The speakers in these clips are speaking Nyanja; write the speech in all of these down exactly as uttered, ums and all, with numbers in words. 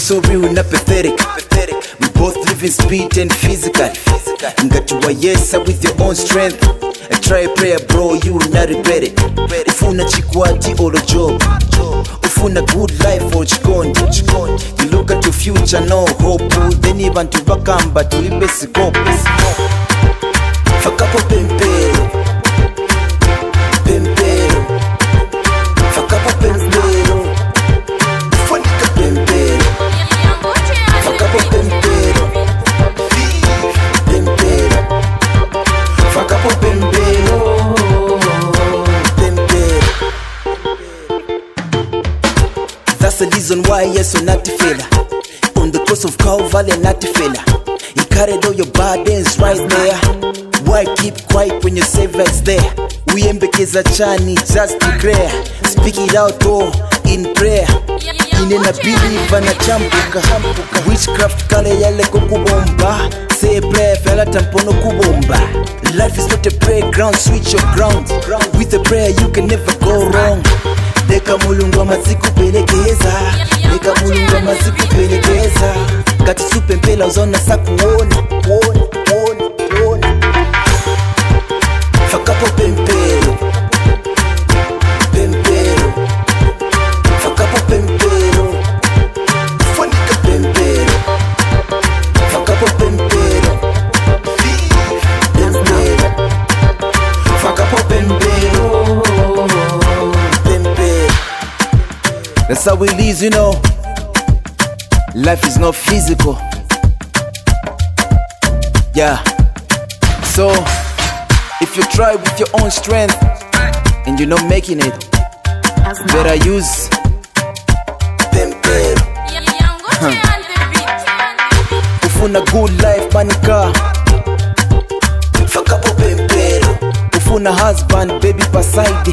so real na pathetic. We both live in speed and physical. Ngatuwa yesa with your own strength. I try a prayer bro, you will not regret it. Ufuna chikwati or a job, ufuna good life or chikondi. You look at your future, no hope. Then even to bakamba to libesi kope. Fakapo pempero, pempero. Fakapo pempero, ufanika pempero. Fakapo pempero, pempero. Fakapo pempero, pempero. That's the reason why yes or not fella. On the coast of Calvary, not fella. You carried all your burdens right there. Why keep quiet when your savior's there? We embekeza chani, just declare. Speak it out oh, in prayer. Inena believe na champuka. Witchcraft kale yale kukubomba. Say a prayer fella tampono kubomba. Life is not a playground, switch your ground. With a prayer you can never go wrong. Deka mulungu maziku pelekeza. Deka mulungu maziku pelekeza. Gati supe mpela uzona saku wona. Wona, wona, wona. Fakapo pempero, pempero. Fakapo pempero, ufanika pempero. Fakapo pempero, pempero. Fakapo pempero, pempero. That's how it is, you know. Life is not physical. Yeah. So if you try with your own strength and you're not making it, better use pempero. Huh. Ufuna good life manika, fakapo pempero. Ufuna husband baby pasaidi,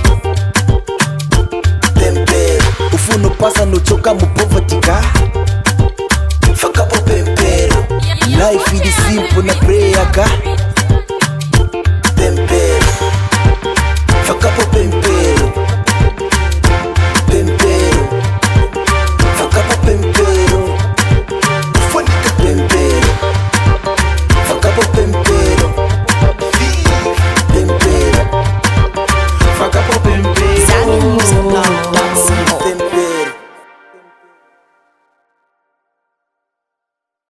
pempero. Ufuna pasa no choka mu poverty ka, fakapo pempero. Life is simple na prayer ka, pempero.